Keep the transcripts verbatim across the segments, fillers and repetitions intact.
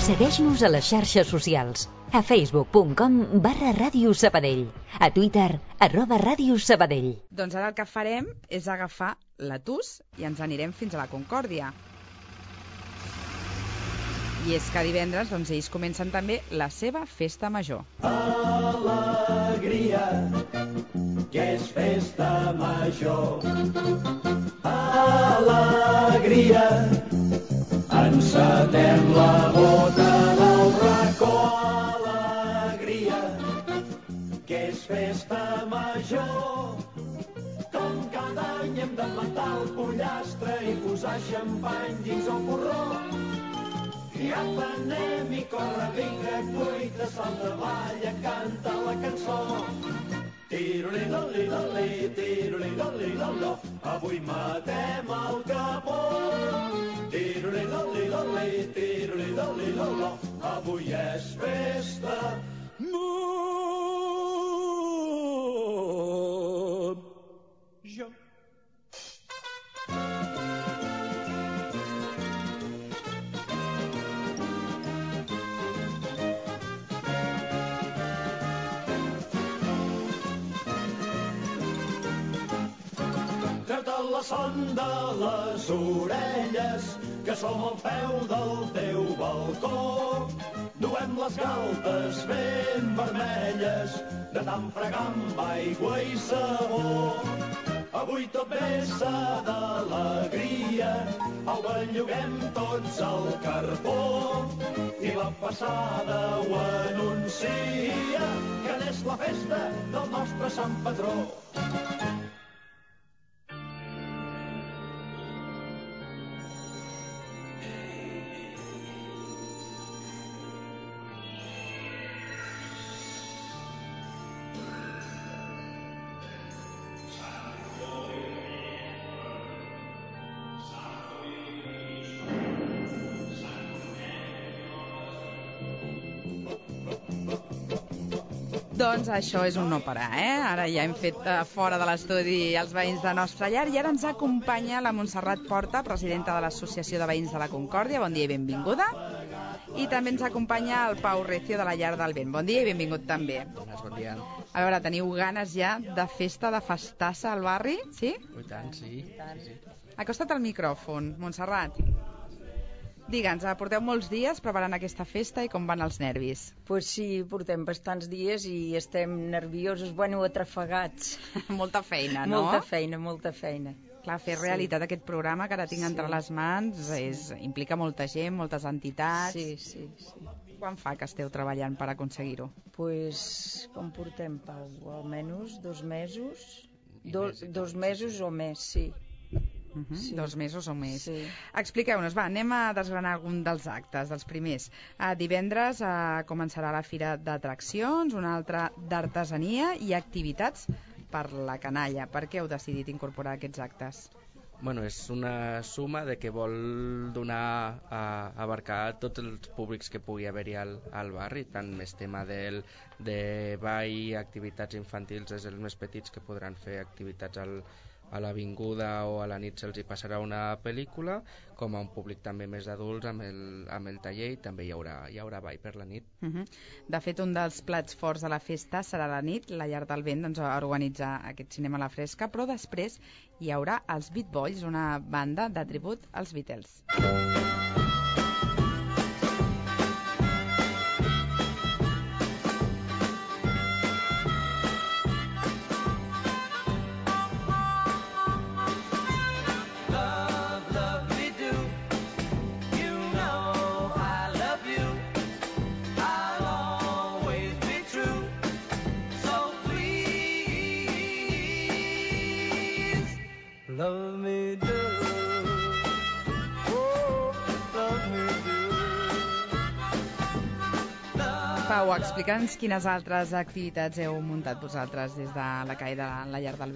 Segueix-nos a les xarxes socials. A facebook punt com barra Ràdio Sabadell. A Twitter, arroba Ràdio Sabadell. Doncs ara el que farem és agafar l'autobús i ens anirem fins a la Concòrdia. I és que divendres doncs, ells comencen també la seva festa major. Alegria, que és festa major. Alegria, encetem la bota del racó. Alegria, que és festa major. Com cada any hem de plantar el pollastre i posar xampany dins el porró. I aprenem i corre, vinga, cuita, salta, balla, canta la cançó. Tiroli-doli-doli, tiroli-doli-dolo, avui matem el capó. Tiroli-doli-doli, tiroli-doli-dolo, avui és festa major. La son de les orelles, que som al peu del teu balcó. Duem les galtes ben vermelles, de tant fregar amb aigua i sabó. Avui tot vessa d'alegria, au belluguem tots al carbó. I la passada ho anuncia, que n'és la festa del nostre sant patró. Doncs això és un no parar, eh? Ara ja hem fet uh, fora de l'estudi els veïns de Nostra Llar i ara ens acompanya la Montserrat Porta, presidenta de l'Associació de Veïns de la Concòrdia. Bon dia i benvinguda. I també ens acompanya el Pau Recio de la Llar del Vent. Bon dia i benvingut també. Bon dia. A veure, teniu ganes ja de festa, de festassa al barri, sí? I tant, sí. sí. Acosta't al micròfon, Montserrat. Digue'ns, porteu molts dies preparant aquesta festa i com van els nervis? Pues sí, portem bastants dies i estem nerviosos, bueno, atrafegats. Molta feina, no? Molta feina, molta feina. Clar, fer realitat sí. Aquest programa que ara tinc sí. entre les mans és, implica molta gent, moltes entitats. Sí, sí, sí. Quan fa que esteu treballant per aconseguir-ho? Pues, com portem, Pau? Almenys dos mesos, do, dos mesos o més, sí. Uh -huh. sí. Dos mesos o més. Sí. Expliqueu-nos, va, anem a desgranar algun dels actes, dels primers. Uh, divendres uh, començarà la Fira d'Atraccions, una altra d'Artesania i activitats per la canalla. Per què heu decidit incorporar aquests actes? Bueno, és una suma de que vol donar a abarcar tots els públics que pugui haver-hi al, al barri, tant més tema del, de ball, activitats infantils, des dels més petits que podran fer activitats al a l'avinguda o a la nit se'ls hi passarà una pel·lícula, com a un públic també més adults amb el, amb el taller i també hi haurà, hi haurà ball per la nit. Uh -huh. De fet, un dels plats forts de la festa serà la nit. La Llar del Vent doncs, va organitzar aquest cinema a la fresca, però després hi haurà els Beat Boys, una banda de tribut als Beatles. Love me do, oh, love me do. Pau, explica'ns quines altres activitats heu muntat vosaltres des de la C A I de la Llar del Vent.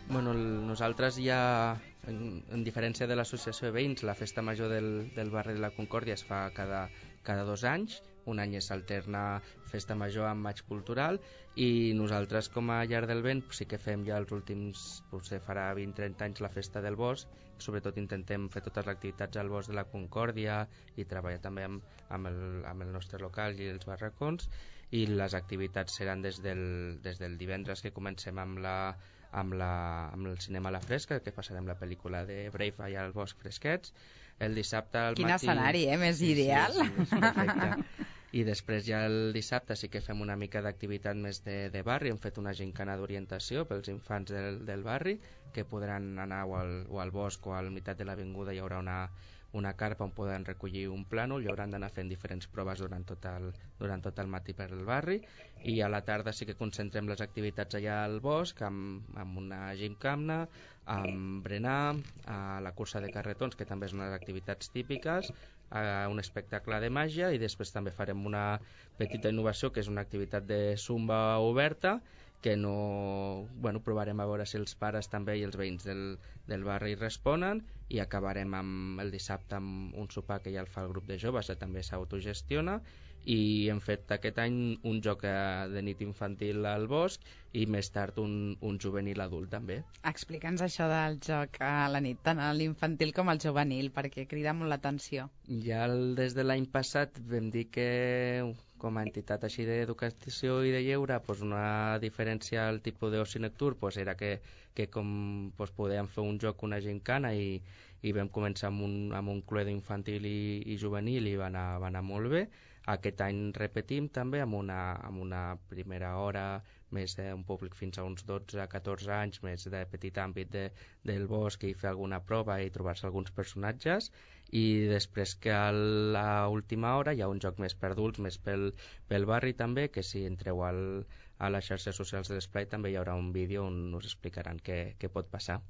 Bueno, el, nosaltres ja, en, en diferència de l'associació de veïns, la festa major del, del barri de la Concòrdia es fa cada, cada dos anys. Un any s'alterna festa major amb maig cultural i nosaltres com a Llar del Vent sí que fem ja els últims, potser farà vint a trenta anys la festa del bosc. Sobretot intentem fer totes les activitats al bosc de la Concòrdia i treballar també amb, amb, el, amb el nostre local i els barracons, i les activitats seran des del, des del divendres, que comencem amb la amb, la, amb el cinema a la fresca, que passarem la pel·lícula de Brave allà al bosc fresquets. El dissabte al Quin matí... Quin escenari, eh? Més sí, ideal. Sí, sí, és perfecte. I després ja el dissabte sí que fem una mica d'activitat més de, de barri. Hem fet una gincana d'orientació pels infants del, del barri, que podran anar o al, o al bosc o al meitat de l'avinguda. Hi haurà una, una carpa on poden recollir un plànol i hauran d'anar fent diferents proves durant tot el, durant tot el matí per el barri, i a la tarda sí que concentrem les activitats allà al bosc amb, amb una gimcamna, amb berenar, a la cursa de carretons, que també és una de les activitats típiques, a un espectacle de màgia, i després també farem una petita innovació que és una activitat de zumba oberta, que no... Bueno, provarem a veure si els pares també i els veïns del, del barri responen, i acabarem amb el dissabte amb un sopar que ja el fa el grup de joves, que també s'autogestiona, i hem fet aquest any un joc de nit infantil al bosc i més tard un, un juvenil adult també. Explica'ns això del joc a la nit, tant a l'infantil com al juvenil, perquè crida molt l'atenció. Ja el, des de l'any passat vam dir que com a entitat així d'educació i de lleure, pues una diferència al tipus d'oci nocturn pues era que, que com pues podíem fer un joc, una gincana, i, i vam començar amb un, amb un cluedo infantil i, i juvenil i va anar, va anar molt bé. Aquest any repetim també amb una, amb una primera hora més d'un públic fins a uns dotze a catorze anys, més de petit àmbit de, del bosc, i fer alguna prova i trobar-se alguns personatges, i després que a l'última hora hi ha un joc més per adults, més pel, pel barri també, que si entreu al, a les xarxes socials de l'Esplai també hi haurà un vídeo on us explicaran què, què pot passar.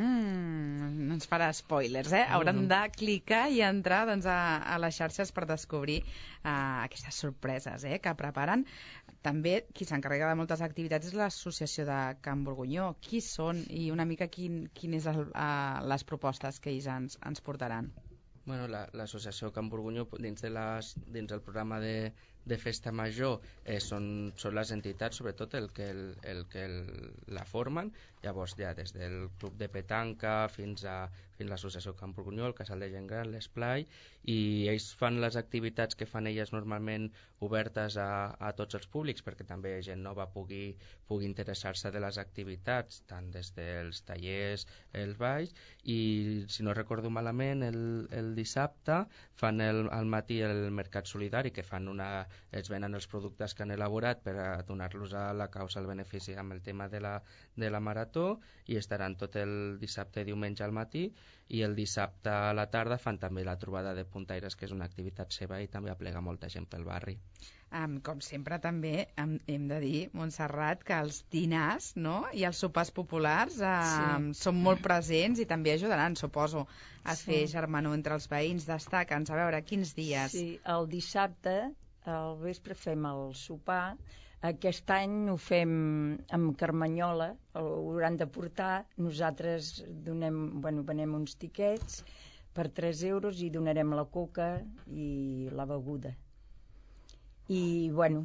Mm, no ens farà spoilers, eh? Hauran de clicar i entrar doncs, a, a les xarxes per descobrir uh, aquestes sorpreses eh, que preparen. També qui s'encarrega de moltes activitats és l'associació de Can Borgunyó. Qui són i una mica quin, quin és el, uh, les propostes que ells ens, ens portaran? Bueno, l'associació Can Borgunyó dins, de les, dins del programa de, de Festa Major eh, són, són les entitats sobretot el que, el, el que el, la formen. Llavors ja des del club de petanca fins a, fins a l'associació Can Borgunyó, el casal de gent gran, l'Esplai, i ells fan les activitats que fan elles normalment obertes a, a tots els públics, perquè també gent nova pugui, pugui interessar-se de les activitats, tant des dels tallers, els balls, i si no recordo malament el, el dissabte fan el, al matí el mercat solidari, que fan una, els venen els productes que han elaborat per a donar-los a la causa, el benefici amb el tema de la, de la marató, i estaran tot el dissabte i diumenge al matí, i el dissabte a la tarda fan també la trobada de puntaires, que és una activitat seva i també aplega molta gent pel barri. Um, com sempre també hem, hem de dir, Montserrat, que els dinars, no?, i els sopars populars um, sí. són molt presents i també ajudaran, suposo, a sí. fer germanor entre els veïns. Destaca'ns, a veure, quins dies? Sí, el dissabte al vespre fem el sopar. Aquest any ho fem amb carmanyola, ho hauran de portar. Nosaltres donem, bueno, venem uns tiquets per tres euros i donarem la coca i la beguda. I, bueno...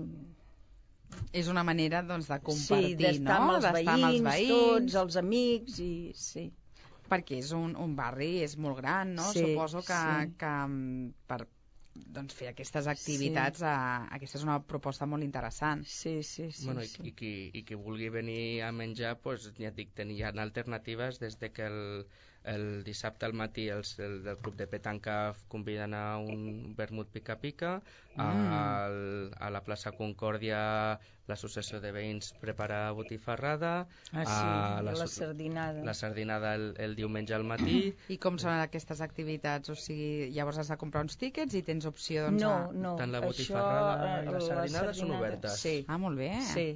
És una manera, doncs, de compartir, sí, d'estar no? Amb els veïns, amb els veïns, tots els amics, i sí. Perquè és un, un barri, és molt gran, no? Sí, Suposo que, sí. que per doncs, fer aquestes activitats, sí. a, aquesta és una proposta molt interessant. Sí, sí, sí. Bueno, sí. i, i, qui, i qui vulgui venir a menjar, pues, ja et dic, hi ha alternatives des de que el, el dissabte al matí els, el del club de petanca conviden a un vermut pica-pica, mm. a, a la plaça Concòrdia l'associació de veïns prepara botifarrada, ah, sí, a la, la sardinada, la sardinada el, el diumenge al matí. I com són aquestes activitats? O sigui, llavors has de comprar uns tíquets i tens opció, doncs, no, a... no, tant la això, botifarrada i la sardinada la sardinada són obertes. Sí. Ah, molt bé. Sí.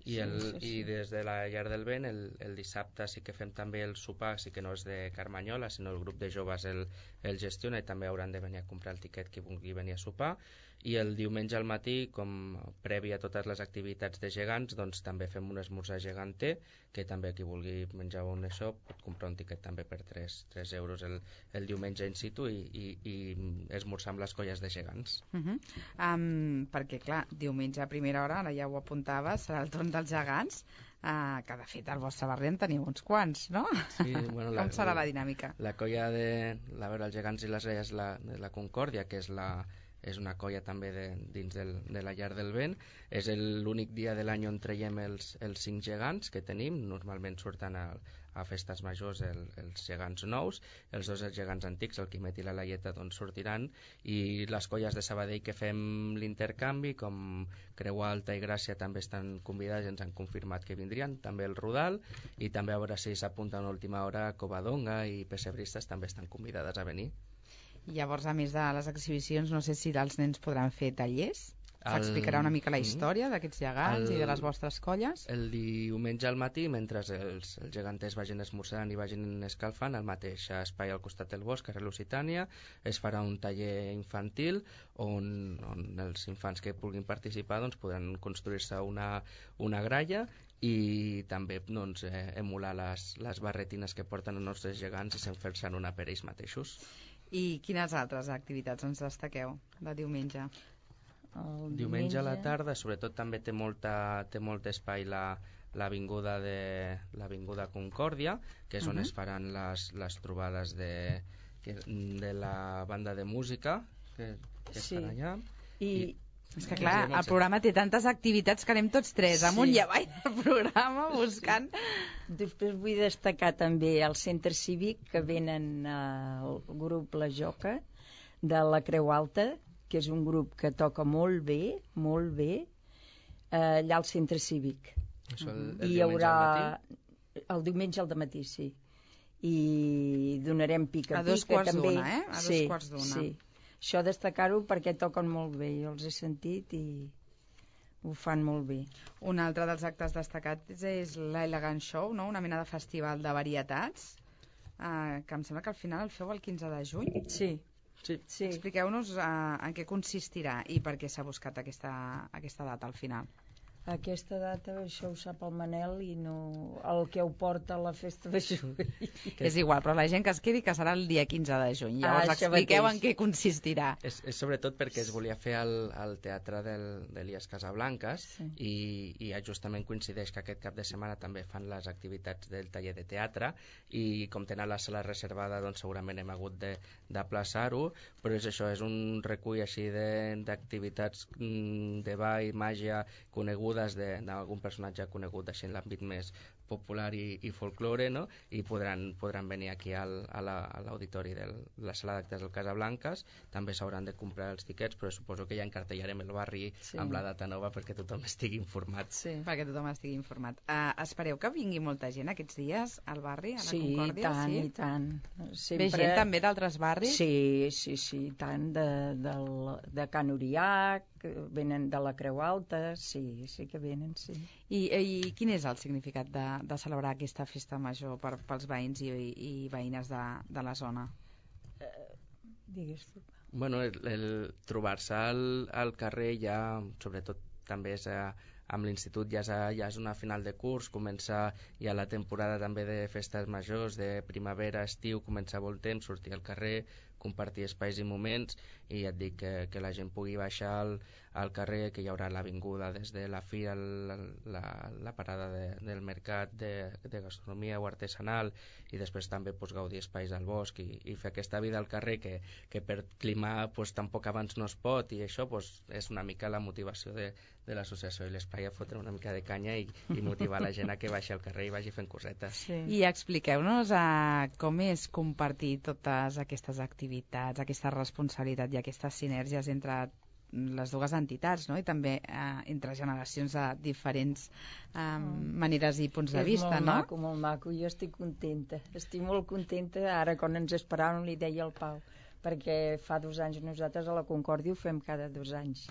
I, el, sí, sí. i des de la Llar del Vent el, el dissabte sí que fem també el sopar, sí que no és de Carmanyola, sinó el grup de joves el, el gestiona, i també hauran de venir a comprar el tiquet qui vulgui venir a sopar. I el diumenge al matí, com previ a totes les activitats de gegants, doncs també fem un esmorzar geganter, que també qui vulgui menjar un això pot comprar un tiquet també per tres euros el, el diumenge in situ i, i, i esmorzar amb les colles de gegants. Uh -huh. um, perquè clar, diumenge a primera hora, ara ja ho apuntava, serà el torn dels gegants, uh, que de fet al vostre barri en teniu uns quants, no? Sí, bueno, la, com serà la dinàmica? La colla de la, veure, els gegants i les reies la, de la Concòrdia, que és la és una colla també de, dins del, de la Llar del Vent, és l'únic dia de l'any on traiem els, els cinc gegants que tenim, normalment surten a, a festes majors el, els gegants nous, els dos els gegants antics, el Quimet i la Laieta, doncs sortiran, i les colles de Sabadell que fem l'intercanvi, com Creu Alta i Gràcia també estan convidats, ens han confirmat que vindrien, també el Rodal, i també a veure si s'apunta a una última hora Covadonga i Pessebristes també estan convidades a venir. Llavors, a més de les exhibicions, no sé si els nens podran fer tallers? S'explicarà una mica la història d'aquests gegants el... i de les vostres colles? El diumenge al matí, mentre els, els geganters vagin esmorzant i vagin escalfant, al mateix espai al costat del bosc, carrer Lusitània, es farà un taller infantil on, on els infants que vulguin participar doncs, podran construir-se una, una gralla i també doncs, eh, emular les, les barretines que porten els nostres gegants i se'n fer-se'n una per ells mateixos. I quines altres activitats ens destaqueu de diumenge? El diumenge a la tarda, sobretot també té molta, té molt espai la, l'avinguda de l'avinguda Concòrdia, que és uh-huh. on es faran les, les trobades de, de la banda de música que, que sí. es fan allà. I, I és que clar, el programa té tantes activitats que anem tots tres sí. amunt i avall del programa buscant. Després vull destacar també el centre cívic, que venen el grup La Joca de la Creu Alta, que és un grup que toca molt bé, molt bé, allà al centre cívic. Això el, el I hi haurà el diumenge al dematí, sí. I donarem pica-pica. A dos quarts d'una, eh? A dos sí, quarts d'una. Sí. Això destacar-ho perquè toquen molt bé, jo els he sentit i ho fan molt bé. Un altre dels actes destacats és l'Elegant Show, no? Una mena de festival de varietats, eh, que em sembla que al final el feu el quinze de juny. Sí. Sí. sí. Expliqueu-nos uh, en què consistirà i per què s'ha buscat aquesta, aquesta data al final. Aquesta data, això ho sap el Manel i no el que ho porta a la festa de juny. És igual, però la gent que es quedi que serà el dia quinze de juny. Llavors ah, expliqueu mateix. En què consistirà. És, és sobretot perquè es volia fer al, al teatre d'Elies Casablancas sí. i, i justament coincideix que aquest cap de setmana també fan les activitats del taller de teatre i com tenen la sala reservada doncs segurament hem hagut d'aplaçar-ho, però és això, és un recull així d'activitats de, de ball, màgia coneguda d'algun personatge conegut així en l'àmbit més popular i, i folklore, no? I podran, podran venir aquí al, a l'auditori la, de la sala d'actes del Casablancas. També s'hauran de comprar els tiquets, però suposo que ja encartellarem el barri sí. amb la data nova perquè tothom estigui informat. Sí, perquè tothom estigui informat. Uh, espereu que vingui molta gent aquests dies al barri, a la sí, Concòrdia? Tant, sí, i tant, Sempre... Ve gent també d'altres barris? Sí, sí, sí, tant de, de, de Can Uriac, venen de la Creu Alta, sí, sí que venen, sí. I, i quin és el significat de, de celebrar aquesta festa major per, pels veïns i, i veïnes de, de la zona? Uh, digues tu. Bueno, el, el trobar-se al, al carrer ja, sobretot també és a, amb l'institut ja és, a, ja és una final de curs, comença ja la temporada també de festes majors, de primavera, estiu, comença molt temps, sortir al carrer, compartir espais i moments, i ja et dic que, que la gent pugui baixar al, al carrer, que hi haurà l'avinguda des de la fira, la, la, la parada de, del mercat de, de gastronomia o artesanal, i després també pues, gaudir espais al bosc i, i fer aquesta vida al carrer que, que per clima pues, tampoc abans no es pot, i això pues, és una mica la motivació de, de l'associació i l'espai, a fotre una mica de canya i, i motivar la gent a que baixi al carrer i vagi fent cosetes. Sí. I expliqueu-nos uh, com és compartir totes aquestes activitats, aquesta responsabilitat i aquestes sinergies entre les dues entitats, no? I també eh, entre generacions de diferents eh, maneres i punts de vista, no? És molt no? maco, molt maco, jo estic contenta, estic molt contenta, ara quan ens esperàvem li deia al Pau, perquè fa dos anys nosaltres a la Concòrdia ho fem cada dos anys,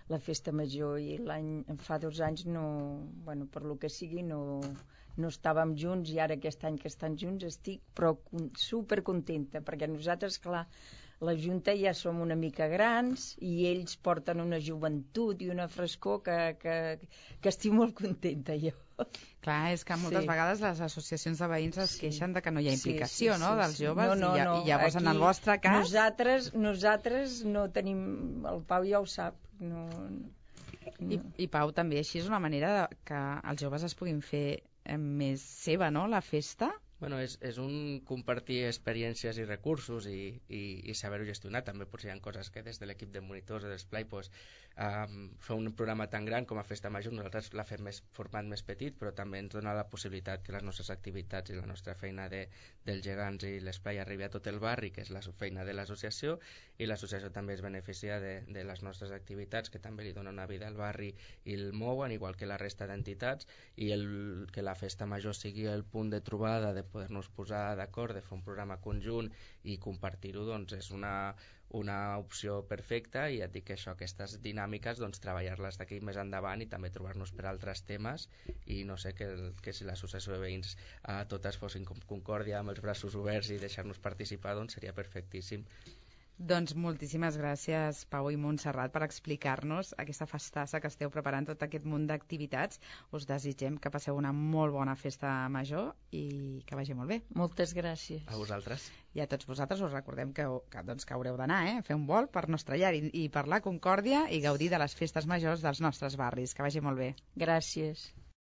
la festa major, i l'any, fa dos anys no, bueno, per lo que sigui, no, no estàvem junts, i ara aquest any que estan junts estic però super contenta, perquè nosaltres, clar, la Junta ja som una mica grans i ells porten una joventut i una frescor que, que, que estic molt contenta jo. Clar, és que moltes Sí. vegades les associacions de veïns es Sí. queixen de que no hi ha Sí, implicació, sí, no?, sí, dels sí. joves, No, no, i, ja- no. i llavors en el Aquí vostre cas... Nosaltres, nosaltres no tenim... El Pau ja ho sap. No, I, I Pau, també així és una manera de que els joves es puguin fer eh, més seva, no?, la festa. Bueno, és, és un compartir experiències i recursos i, i, i saber-ho gestionar. També potser hi ha coses que des de l'equip de monitors o d'Esplai pues, um, fer un programa tan gran com a Festa Major, nosaltres la fem més format més petit, però també ens dona la possibilitat que les nostres activitats i la nostra feina de, dels gegants i l'Esplai arribi a tot el barri, que és la feina de l'associació, i l'associació també es beneficia de, de les nostres activitats, que també li donen una vida al barri i el mouen, igual que la resta d'entitats, i el, que la Festa Major sigui el punt de trobada de poder-nos posar d'acord, de fer un programa conjunt i compartir-ho, doncs és una, una opció perfecta, i et dic que això, aquestes dinàmiques, doncs treballar-les d'aquí més endavant i també trobar-nos per altres temes, i no sé, que, que si l'associació de veïns eh, totes fossin com Concòrdia, amb els braços oberts i deixar-nos participar, doncs seria perfectíssim. Doncs moltíssimes gràcies, Pau i Montserrat, per explicar-nos aquesta festassa que esteu preparant, tot aquest munt d'activitats. Us desitgem que passeu una molt bona festa major i que vagi molt bé. moltes gràcies. A vosaltres. I a tots vosaltres us recordem que, que, doncs, que haureu d'anar eh, a fer un vol per Nostre Llar i, i per la Concòrdia i gaudir de les festes majors dels nostres barris. Que vagi molt bé. Gràcies.